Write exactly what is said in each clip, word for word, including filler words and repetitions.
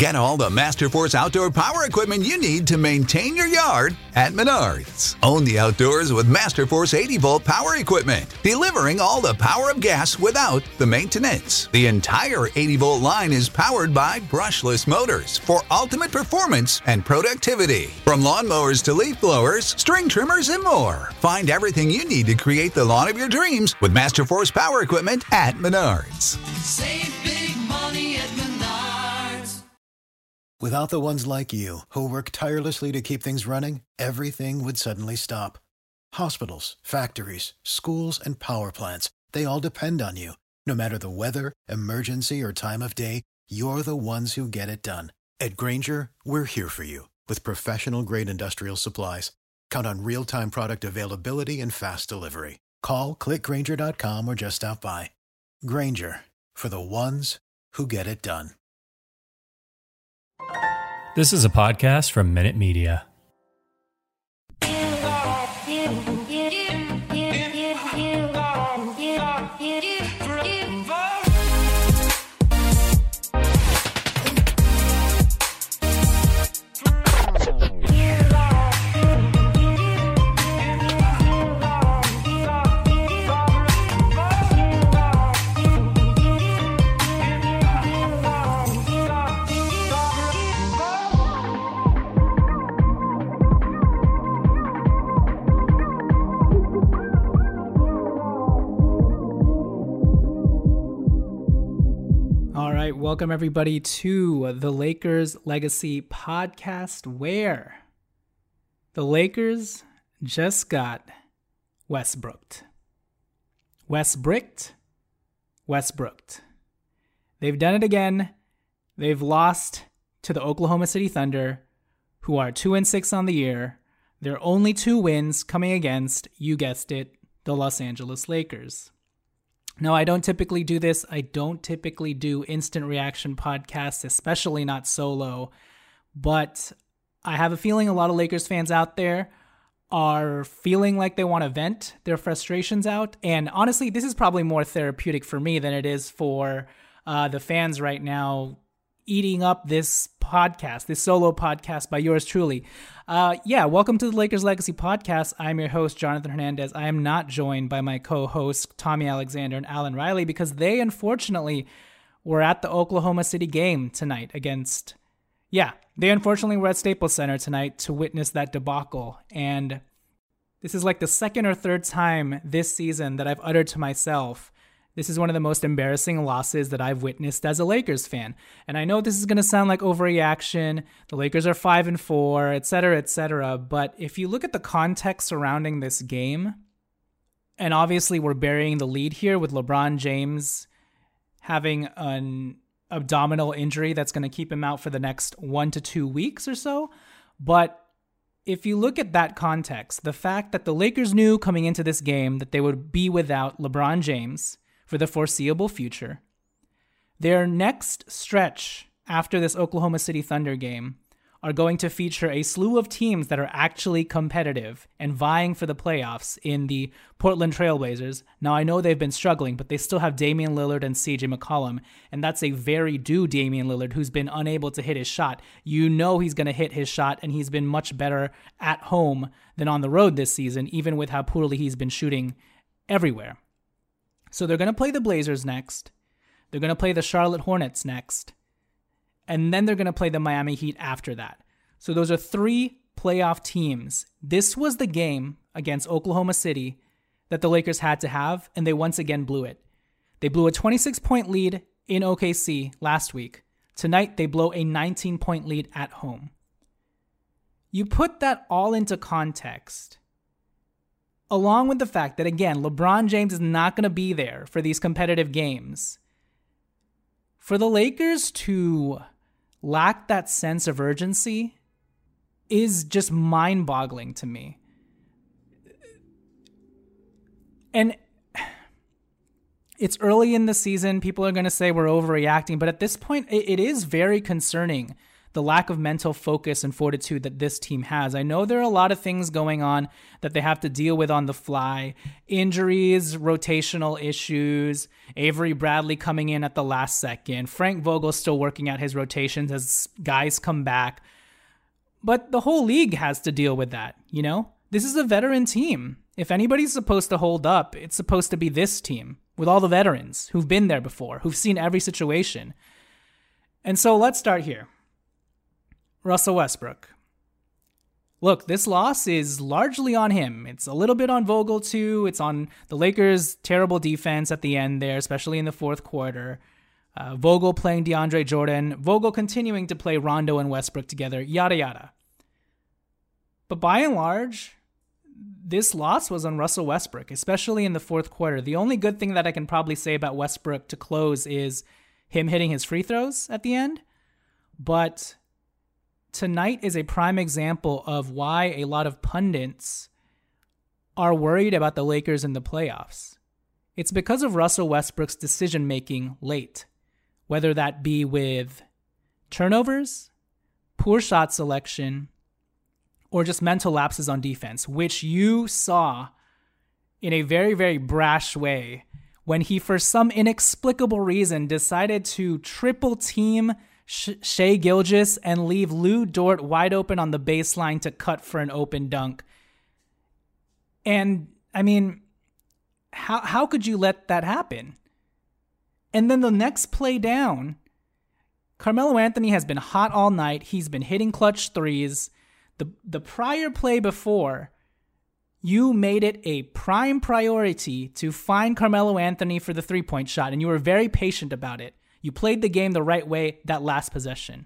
Get all the Masterforce outdoor power equipment you need to maintain your yard at Menards. Own the outdoors with Masterforce eighty volt power equipment, delivering all the power of gas without the maintenance. The entire eighty volt line is powered by brushless motors for ultimate performance and productivity. From lawnmowers to leaf blowers, string trimmers, and more. Find everything you need to create the lawn of your dreams with Masterforce power equipment at Menards. Save big money at Menards. Without the ones like you, who work tirelessly to keep things running, everything would suddenly stop. Hospitals, factories, schools, and power plants, they all depend on you. No matter the weather, emergency, or time of day, you're the ones who get it done. At Grainger, we're here for you with professional-grade industrial supplies. Count on real-time product availability and fast delivery. Call, click Grainger dot com, or just stop by. Grainger, for the ones who get it done. This is a podcast from Minute Media. Welcome, everybody, to the Lakers Legacy Podcast, where the Lakers just got Westbrooked. Westbricked? Westbrooked. They've done it again. They've lost to the Oklahoma City Thunder, who are two and six on the year. Their only two wins coming against, you guessed it, the Los Angeles Lakers. Now, I don't typically do this. I don't typically do instant reaction podcasts, especially not solo. But I have a feeling a lot of Lakers fans out there are feeling like they want to vent their frustrations out. And honestly, this is probably more therapeutic for me than it is for uh, the fans right now eating up this podcast, this solo podcast by yours truly. Uh, yeah, welcome to the Lakers Legacy Podcast. I'm your host, Jonathan Hernandez. I am not joined by my co-hosts, Tommy Alexander and Alan Riley, because they, unfortunately, were at the Oklahoma City game tonight against... Yeah, they unfortunately were at Staples Center tonight to witness that debacle. And this is like the second or third time this season that I've uttered to myself, this is one of the most embarrassing losses that I've witnessed as a Lakers fan. And I know this is going to sound like overreaction. The Lakers are five and four, et cetera, et cetera. But if you look at the context surrounding this game, and obviously we're burying the lead here with LeBron James having an abdominal injury that's going to keep him out for the next one to two weeks or so. But if you look at that context, the fact that the Lakers knew coming into this game that they would be without LeBron James for the foreseeable future. Their next stretch after this Oklahoma City Thunder game are going to feature a slew of teams that are actually competitive and vying for the playoffs in the Portland Trail Blazers. Now, I know they've been struggling, but they still have Damian Lillard and C J McCollum, and that's a very due Damian Lillard who's been unable to hit his shot. You know he's going to hit his shot, and he's been much better at home than on the road this season, even with how poorly he's been shooting everywhere. So they're going to play the Blazers next. They're going to play the Charlotte Hornets next. And then they're going to play the Miami Heat after that. So those are three playoff teams. This was the game against Oklahoma City that the Lakers had to have, and they once again blew it. They blew a twenty-six point lead in O K C last week. Tonight, they blow a nineteen point lead at home. You put that all into context, along with the fact that, again, LeBron James is not going to be there for these competitive games. For the Lakers to lack that sense of urgency is just mind-boggling to me. And it's early in the season. People are going to say we're overreacting, but at this point, it is very concerning the lack of mental focus and fortitude that this team has. I know there are a lot of things going on that they have to deal with on the fly. Injuries, rotational issues, Avery Bradley coming in at the last second, Frank Vogel still working out his rotations as guys come back. But the whole league has to deal with that, you know? This is a veteran team. If anybody's supposed to hold up, it's supposed to be this team with all the veterans who've been there before, who've seen every situation. And so let's start here. Russell Westbrook. Look, this loss is largely on him. It's a little bit on Vogel too. It's on the Lakers' terrible defense at the end there, especially in the fourth quarter. Uh, Vogel playing DeAndre Jordan. Vogel continuing to play Rondo and Westbrook together, yada yada. But by and large, this loss was on Russell Westbrook, especially in the fourth quarter. The only good thing that I can probably say about Westbrook to close is him hitting his free throws at the end. But tonight is a prime example of why a lot of pundits are worried about the Lakers in the playoffs. It's because of Russell Westbrook's decision-making late, whether that be with turnovers, poor shot selection, or just mental lapses on defense, which you saw in a very, very brash way when he, for some inexplicable reason, decided to triple team Shai Gilgeous and leave Lou Dort wide open on the baseline to cut for an open dunk. And, I mean, how how could you let that happen? And then the next play down, Carmelo Anthony has been hot all night. He's been hitting clutch threes. The the prior play before, you made it a prime priority to find Carmelo Anthony for the three-point shot, and you were very patient about it. You played the game the right way that last possession.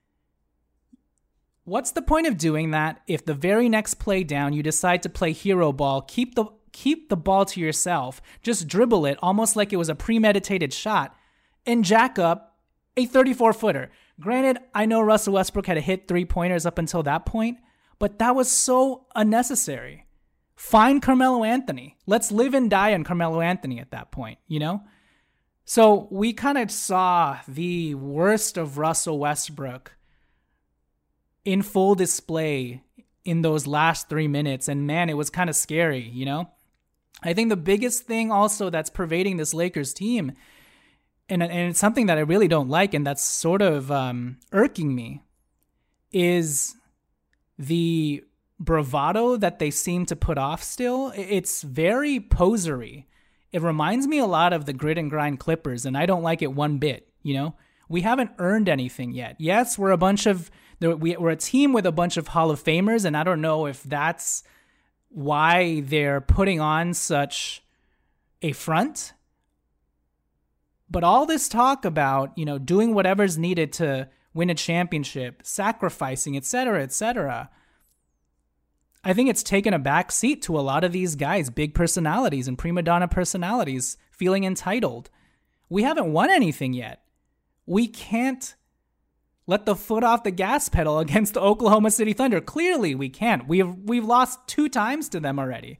What's the point of doing that if the very next play down you decide to play hero ball, keep the keep the ball to yourself, just dribble it almost like it was a premeditated shot, and jack up a thirty-four footer? Granted, I know Russell Westbrook had hit three-pointers up until that point, but that was so unnecessary. Find Carmelo Anthony. Let's live and die on Carmelo Anthony at that point, you know? So we kind of saw the worst of Russell Westbrook in full display in those last three minutes. And man, it was kind of scary, you know? I think the biggest thing also that's pervading this Lakers team, and, and it's something that I really don't like and that's sort of um, irking me, is the bravado that they seem to put off still. It's very posery. It reminds me a lot of the grit and grind Clippers, and I don't like it one bit, you know? We haven't earned anything yet. Yes, we're a bunch of, we're a team with a bunch of Hall of Famers, and I don't know if that's why they're putting on such a front. But all this talk about, you know, doing whatever's needed to win a championship, sacrificing, et cetera, et cetera, I think it's taken a back seat to a lot of these guys, big personalities and prima donna personalities, feeling entitled. We haven't won anything yet. We can't let the foot off the gas pedal against the Oklahoma City Thunder. Clearly, we can't. We've we've lost two times to them already.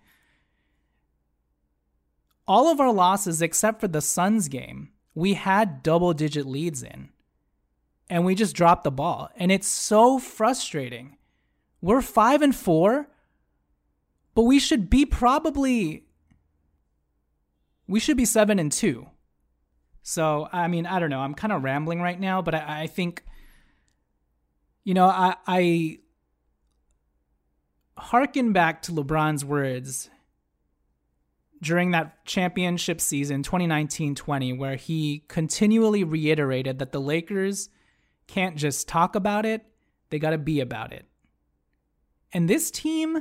All of our losses, except for the Suns game, we had double-digit leads in, and we just dropped the ball. And it's so frustrating. We're five and four, but we should be probably we should be seven and two. So I mean, I don't know. I'm kind of rambling right now, but I, I think, you know, I, I hearken back to LeBron's words during that championship season, twenty nineteen twenty, where he continually reiterated that the Lakers can't just talk about it, they got to be about it. And this team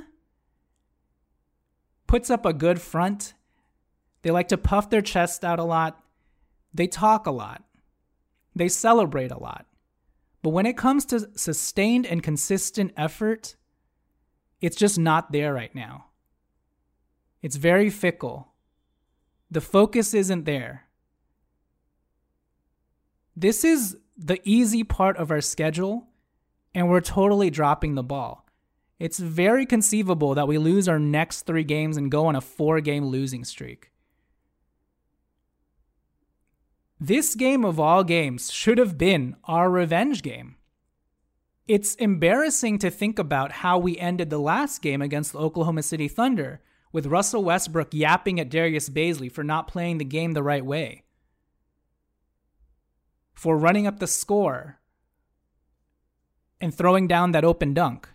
puts up a good front. They like to puff their chest out a lot. They talk a lot. They celebrate a lot. But when it comes to sustained and consistent effort, it's just not there right now. It's very fickle. The focus isn't there. This is the easy part of our schedule, and we're totally dropping the ball. It's very conceivable that we lose our next three games and go on a four-game losing streak. This game of all games should have been our revenge game. it's embarrassing to think about how we ended the last game against the Oklahoma City Thunder, with Russell Westbrook yapping at Darius Bazley for not playing the game the right way, for running up the score and throwing down that open dunk.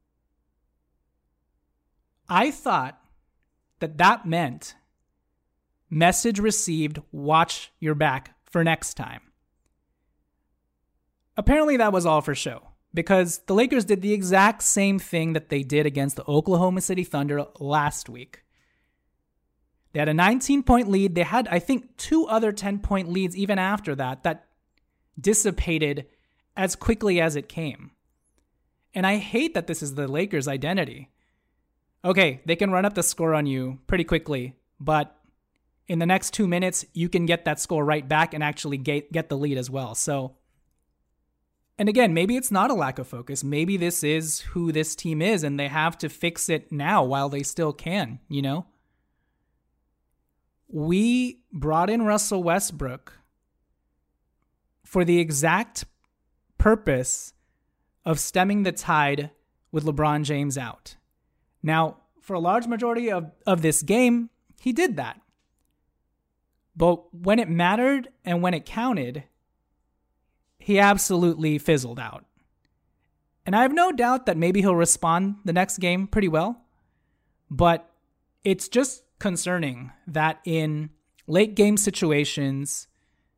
I thought that that meant message received, watch your back for next time. Apparently that was all for show, because the Lakers did the exact same thing that they did against the Oklahoma City Thunder last week. They had a nineteen-point lead. They had, I think, two other ten-point leads even after that that dissipated as quickly as it came. And I hate that this is the Lakers' identity. Okay, they can run up the score on you pretty quickly, but in the next two minutes, you can get that score right back and actually get, get the lead as well. So, and again, maybe it's not a lack of focus. Maybe this is who this team is, and they have to fix it now while they still can, you know? We brought in Russell Westbrook for the exact purpose of stemming the tide with LeBron James out. Now, for a large majority of, of this game, he did that. But when it mattered and when it counted, he absolutely fizzled out. And I have no doubt that maybe he'll respond the next game pretty well. But it's just concerning that in late game situations,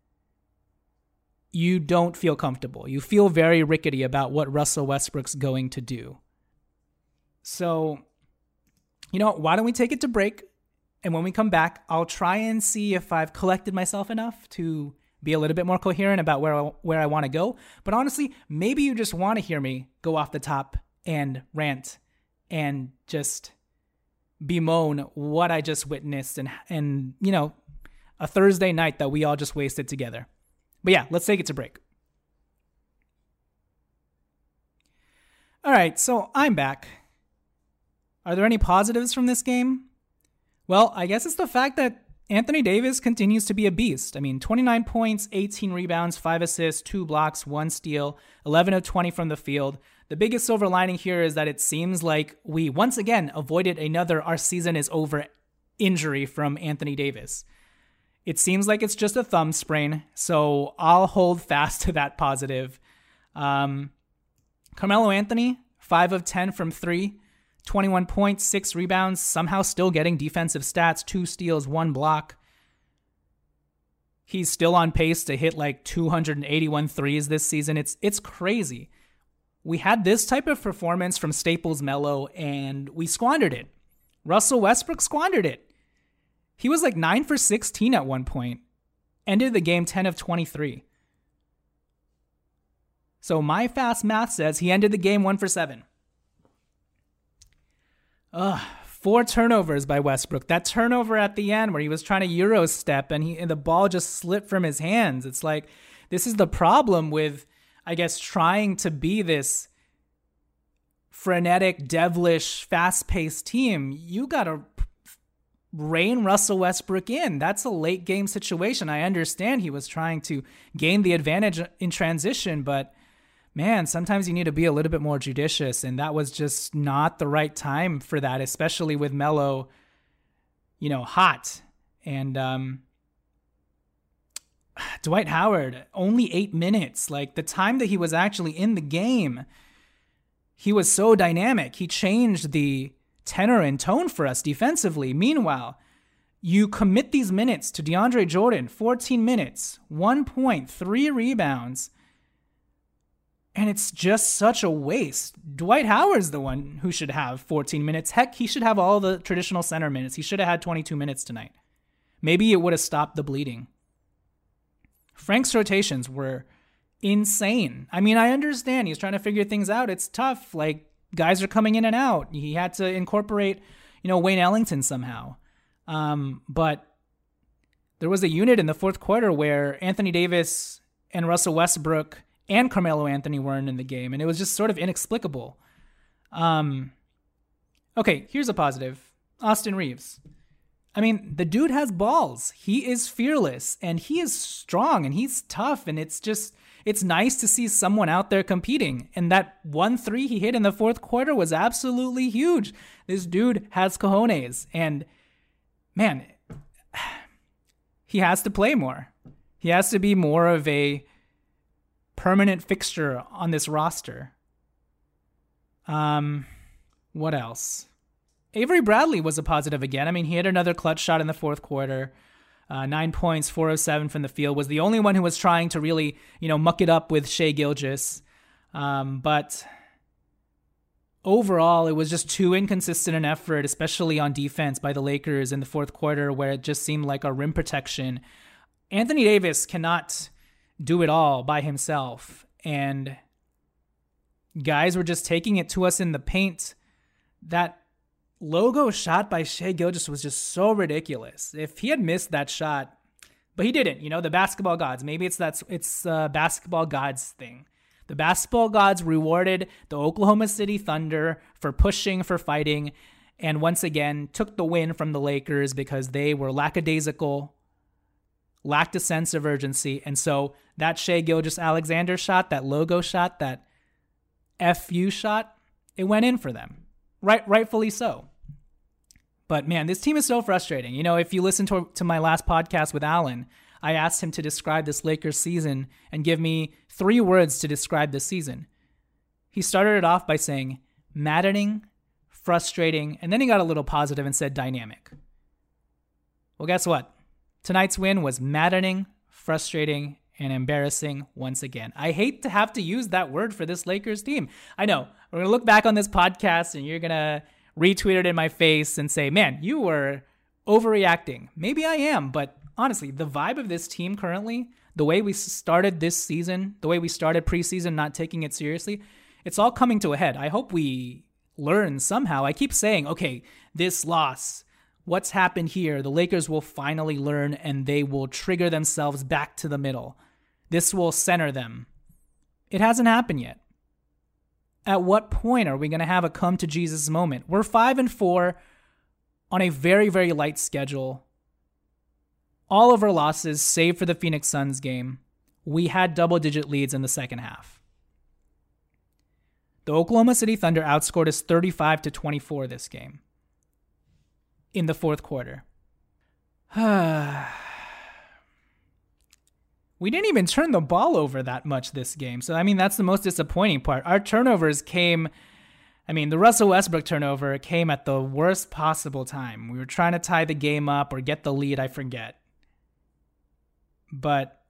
you don't feel comfortable. You feel very rickety about what Russell Westbrook's going to do. So, you know, why don't we take it to break? And when we come back, I'll try and see if I've collected myself enough to be a little bit more coherent about where I, where I want to go. But honestly, maybe you just want to hear me go off the top and rant and just bemoan what I just witnessed and, and you know, a Thursday night that we all just wasted together. But yeah, let's take it to break. All right, so I'm back. Are there any positives from this game? Well, I guess it's the fact that Anthony Davis continues to be a beast. I mean, twenty-nine points, eighteen rebounds, five assists, two blocks, one steal, eleven of twenty from the field. The biggest silver lining here is that it seems like we once again avoided another "our season is over" injury from Anthony Davis. It seems like it's just a thumb sprain, so I'll hold fast to that positive. Um, Carmelo Anthony, five of ten from three. twenty-one points, six rebounds, somehow still getting defensive stats, two steals, one block. He's still on pace to hit like two hundred eighty-one threes this season. It's it's crazy. We had this type of performance from Staples Melo, and we squandered it. Russell Westbrook squandered it. He was like nine for sixteen at one point. Ended the game ten of twenty-three. So my fast math says he ended the game one for seven. Ugh, four turnovers by Westbrook. That turnover at the end where he was trying to Euro step and, he, and the ball just slipped from his hands. It's like, this is the problem with, I guess, trying to be this frenetic, devilish, fast-paced team. You got to rein Russell Westbrook in. That's a late game situation. I understand he was trying to gain the advantage in transition, but man, sometimes you need to be a little bit more judicious, and that was just not the right time for that, especially with Melo, you know, hot. And um, Dwight Howard, only eight minutes. Like, the time that he was actually in the game, he was so dynamic. He changed the tenor and tone for us defensively. Meanwhile, you commit these minutes to DeAndre Jordan, fourteen minutes, one point, three rebounds, and it's just such a waste. Dwight Howard's the one who should have fourteen minutes. Heck, he should have all the traditional center minutes. He should have had twenty-two minutes tonight. Maybe it would have stopped the bleeding. Frank's rotations were insane. I mean, I understand he's trying to figure things out. It's tough. Like, guys are coming in and out. He had to incorporate, you know, Wayne Ellington somehow. Um, but there was a unit in the fourth quarter where Anthony Davis and Russell Westbrook and Carmelo Anthony weren't in the game, and it was just sort of inexplicable. Um, okay, here's a positive. Austin Reeves. I mean, the dude has balls. He is fearless, and he is strong, and he's tough, and it's just, it's nice to see someone out there competing. And that one three he hit in the fourth quarter was absolutely huge. This dude has cojones. And man, he has to play more. He has to be more of a permanent fixture on this roster. Um, what else? Avery Bradley was a positive again. I mean, he had another clutch shot in the fourth quarter. Uh, nine points, four oh seven from the field. Was the only one who was trying to really, you know, muck it up with Shai Gilgeous. Um, but overall, it was just too inconsistent an effort, especially on defense by the Lakers in the fourth quarter, where it just seemed like our rim protection. Anthony Davis cannot do it all by himself. And guys were just taking it to us in the paint. That logo shot by Shai Gilgeous was just so ridiculous. If he had missed that shot, but he didn't, you know, the basketball gods, maybe it's that's it's uh, basketball gods thing. The basketball gods rewarded the Oklahoma City Thunder for pushing, for fighting, and once again took the win from the Lakers because they were lackadaisical, lacked a sense of urgency. And so that Shai Gilgeous-Alexander shot, that logo shot, that F U shot, it went in for them. Right, rightfully so. But man, this team is so frustrating. You know, if you listen to, to my last podcast with Alan, I asked him to describe this Lakers season and give me three words to describe this season. He started it off by saying maddening, frustrating, and then he got a little positive and said dynamic. Well, guess what? Tonight's win was maddening, frustrating, and embarrassing once again. I hate to have to use that word for this Lakers team. I know. We're going to look back on this podcast and you're going to retweet it in my face and say, man, you were overreacting. Maybe I am, but honestly, the vibe of this team currently, the way we started this season, the way we started preseason, not taking it seriously, it's all coming to a head. I hope we learn somehow. I keep saying, okay, this loss, what's happened here? The Lakers will finally learn and they will trigger themselves back to the middle. This will center them. It hasn't happened yet. At what point are we going to have a come to Jesus moment? We're five and four on a very, very light schedule. All of our losses, save for the Phoenix Suns game, we had double-digit leads in the second half. The Oklahoma City Thunder outscored us thirty-five to twenty-four this game in the fourth quarter. We didn't even turn the ball over that much this game. So, I mean, that's the most disappointing part. Our turnovers came, I mean, the Russell Westbrook turnover came at the worst possible time. We were trying to tie the game up or get the lead, I forget. But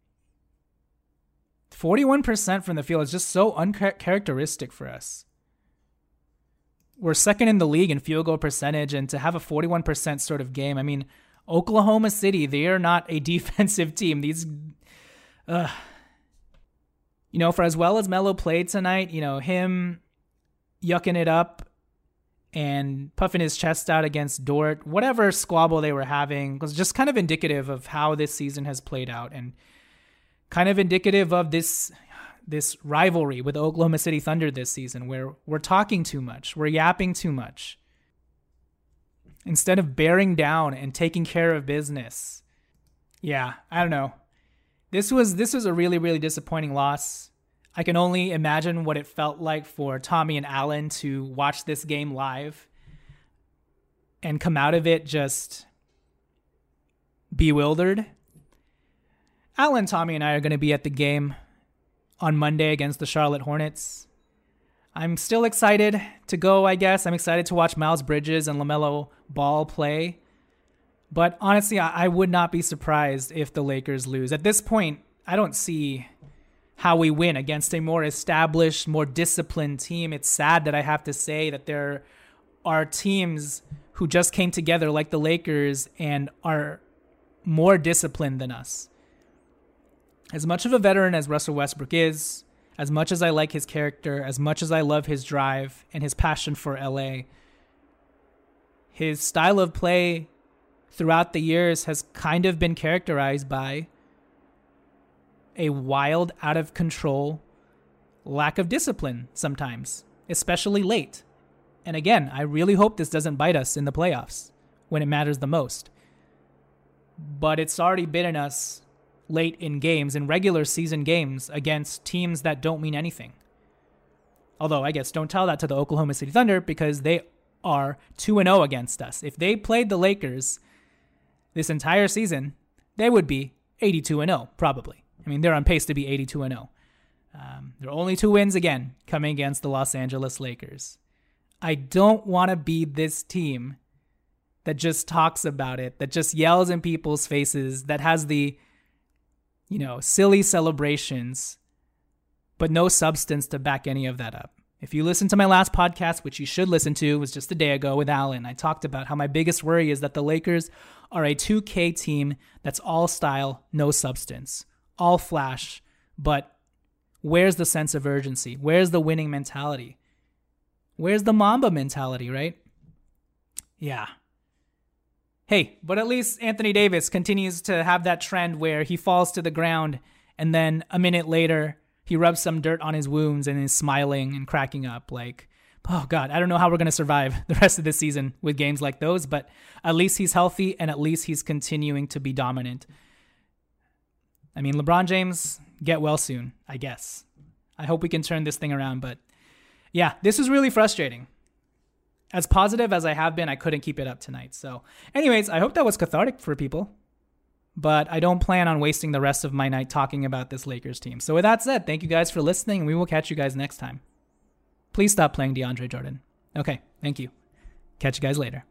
forty-one percent from the field is just so uncharacteristic for us. We're second in the league in field goal percentage, and to have a forty-one percent sort of game, I mean, Oklahoma City, they are not a defensive team. These, uh, you know, for as well as Melo played tonight, you know, him yucking it up and puffing his chest out against Dort, whatever squabble they were having was just kind of indicative of how this season has played out and kind of indicative of this this rivalry with Oklahoma City Thunder this season, where we're talking too much, we're yapping too much, instead of bearing down and taking care of business. Yeah, I don't know. This was this was a really, really disappointing loss. I can only imagine what it felt like for Tommy and Alan to watch this game live and come out of it just bewildered. Alan, Tommy, and I are going to be at the game on Monday against the Charlotte Hornets. I'm still excited to go, I guess. I'm excited to watch Miles Bridges and LaMelo Ball play. But honestly, I would not be surprised if the Lakers lose. At this point, I don't see how we win against a more established, more disciplined team. It's sad that I have to say that there are teams who just came together like the Lakers and are more disciplined than us. As much of a veteran as Russell Westbrook is, as much as I like his character, as much as I love his drive and his passion for L A, his style of play throughout the years has kind of been characterized by a wild, out of control lack of discipline sometimes, especially late. And again, I really hope this doesn't bite us in the playoffs when it matters the most. But it's already bitten us late in games, in regular season games, against teams that don't mean anything. Although, I guess don't tell that to the Oklahoma City Thunder because they are two and oh against us. If they played the Lakers this entire season, they would be eighty-two and oh, probably. I mean, they're on pace to be eighty-two and oh. Um, there are only two wins again coming against the Los Angeles Lakers. I don't want to be this team that just talks about it, that just yells in people's faces, that has the, you know, silly celebrations, but no substance to back any of that up. If you listen to my last podcast, which you should listen to, it was just a day ago with Alan, I talked about how my biggest worry is that the Lakers are a two K team that's all style, no substance, all flash, but where's the sense of urgency? Where's the winning mentality? Where's the Mamba mentality, right? Yeah. Hey, but at least Anthony Davis continues to have that trend where he falls to the ground and then a minute later he rubs some dirt on his wounds and is smiling and cracking up like, oh God, I don't know how we're going to survive the rest of this season with games like those, but at least he's healthy and at least he's continuing to be dominant. I mean, LeBron James, get well soon, I guess. I hope we can turn this thing around, but yeah, this is really frustrating. As positive as I have been, I couldn't keep it up tonight. So anyways, I hope that was cathartic for people, but I don't plan on wasting the rest of my night talking about this Lakers team. So with that said, thank you guys for listening, and we will catch you guys next time. Please stop playing DeAndre Jordan. Okay, thank you. Catch you guys later.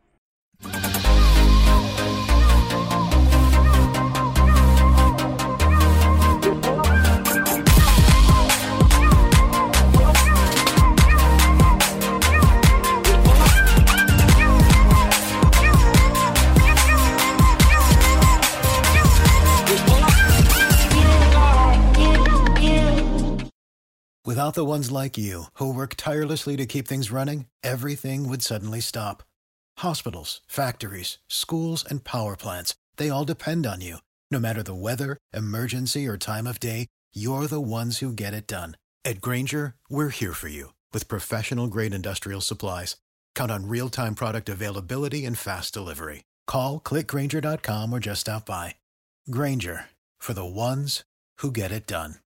Without the ones like you, who work tirelessly to keep things running, everything would suddenly stop. Hospitals, factories, schools, and power plants, they all depend on you. No matter the weather, emergency, or time of day, you're the ones who get it done. At Grainger, we're here for you with professional-grade industrial supplies. Count on real-time product availability and fast delivery. Call, click Grainger dot com, or just stop by. Grainger, for the ones who get it done.